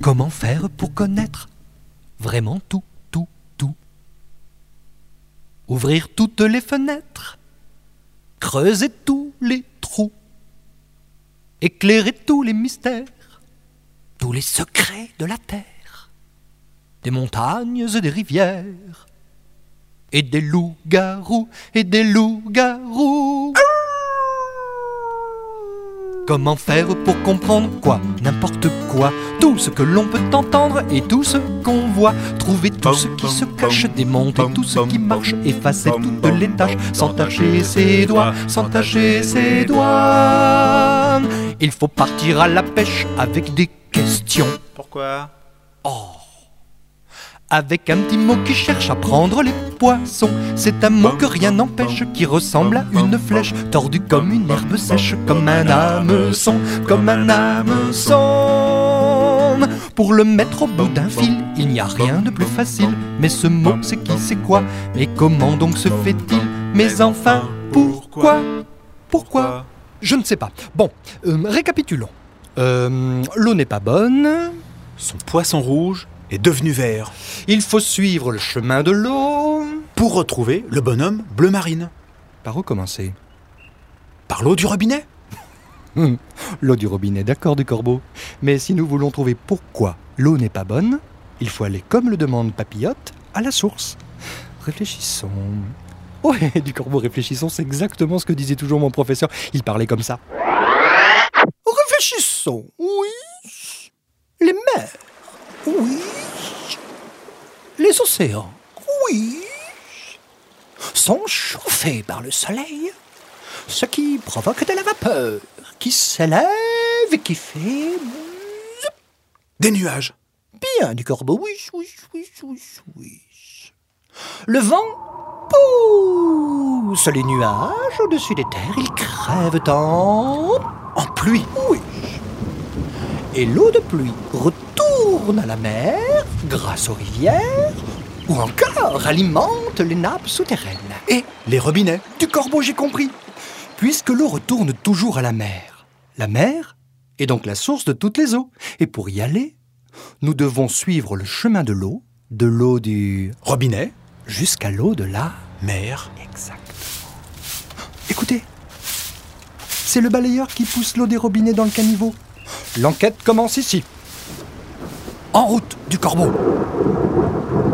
Comment faire pour connaître vraiment tout, tout, tout? Ouvrir toutes les fenêtres, creuser tous les trous, éclairer tous les mystères, tous les secrets de la terre, des montagnes et des rivières, et des loups-garous, et des loups-garous. Comment faire pour comprendre quoi? N'importe quoi. Tout ce que l'on peut entendre et tout ce qu'on voit. Trouver tout ce qui se cache, démonter tout ce qui marche, effacer toutes les tâches, sans tacher ses doigts, sans tacher ses doigts. Il faut partir à la pêche avec des questions. Pourquoi? Oh, avec un petit mot qui cherche à prendre les poissons. C'est un mot que rien n'empêche, qui ressemble à une flèche, tordue comme une herbe sèche, comme un hameçon, comme un hameçon. Pour le mettre au bout d'un fil, il n'y a rien de plus facile. Mais ce mot, c'est qui, c'est quoi? Et comment donc se fait-il? Mais enfin, pourquoi? Pourquoi? Je ne sais pas. Bon, récapitulons. L'eau n'est pas bonne. Son poisson rouge est devenu vert. Il faut suivre le chemin de l'eau. Pour retrouver le bonhomme bleu marine. Par où commencer? Par l'eau du robinet. L'eau du robinet, d'accord, du corbeau. Mais si nous voulons trouver pourquoi l'eau n'est pas bonne, il faut aller, comme le demande Papillote, à la source. Réfléchissons. Ouais, du corbeau, réfléchissons, c'est exactement ce que disait toujours mon professeur. Il parlait comme ça. Réfléchissons, oui. Les mers, oui. Les océans, oui. Sont chauffés par le soleil, ce qui provoque de la vapeur, qui s'élève et qui fait... Des nuages. Bien, du corbeau, oui. Le vent pousse les nuages au-dessus des terres, ils crèvent en pluie, oui. Et l'eau de pluie retourne à la mer grâce aux rivières, ou encore alimente les nappes souterraines. Et les robinets. Du corbeau, j'ai compris. Puisque l'eau retourne toujours à la mer est donc la source de toutes les eaux. Et pour y aller, nous devons suivre le chemin de l'eau du robinet, jusqu'à l'eau de la mer. Exactement. Écoutez, c'est le balayeur qui pousse l'eau des robinets dans le caniveau. L'enquête commence ici. En route, du corbeau.